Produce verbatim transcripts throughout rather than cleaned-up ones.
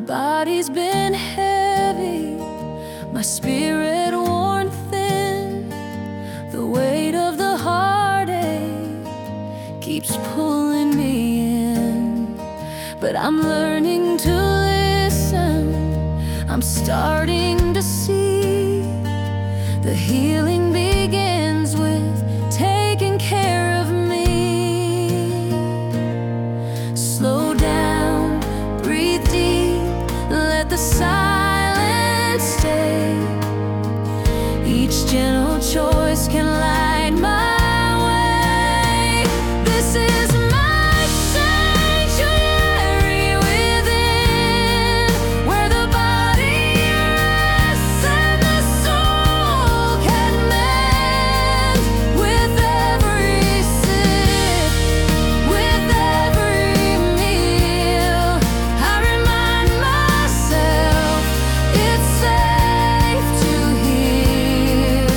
body's been heavy, my spirit worn thin. The weight of the heartache keeps pulling me in, but I'm learning to listen. I'm starting to see the healing begins with taking care of me. Slow down, breathe deep, let the silence stay. Each gentle choice can light my way. This is my sanctuary within, where the body rests and the soul can mend. With every sip, with every meal, I remind myself it's safe to heal.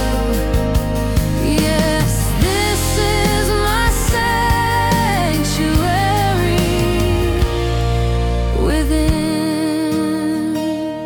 Yes, this is my sanctuary within.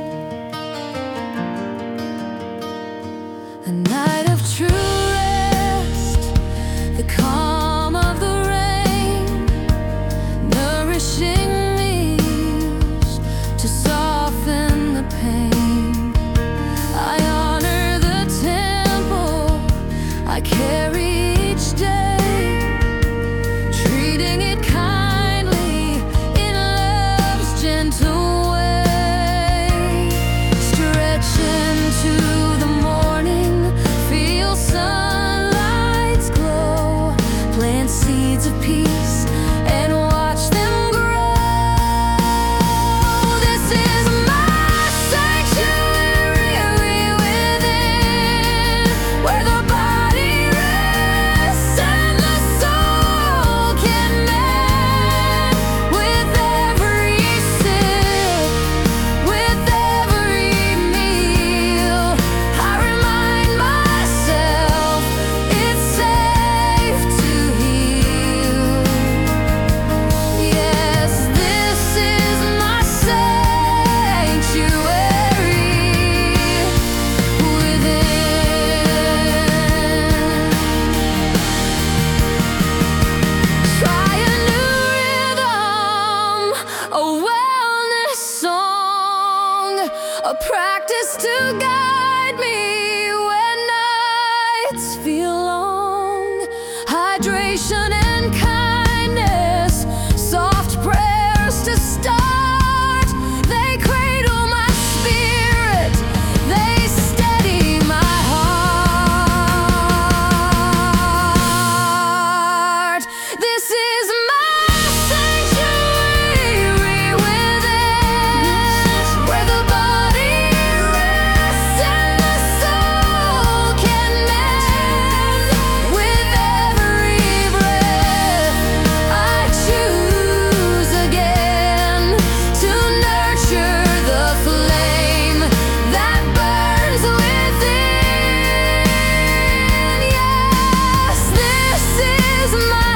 A night of true rest, the calm of the rain, nourishing meals to soften the pain. I honor the temple I carry each day, treating it kindly in love's gentle way. Stretch into the morning, feel sunlight's glow, plant seeds of peace and watch them grow. This is my sanctuary within, where the body rests and the soul can mend. With every sip, with every meal, I remind myself it's safe to heal. Yes, this is my sanctuary within. Try a new rhythm, a wellness song, a practice to guide me when nights feel long. Hydration and kindness, soft prayers to start. They cradle my spirit, they steady my heart. This is my sanctuary within, where the body rests and the soul can mend. With every breath, I choose again to nurture the flame that burns within. Yes, this is my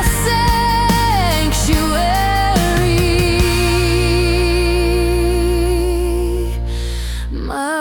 sanctuary, my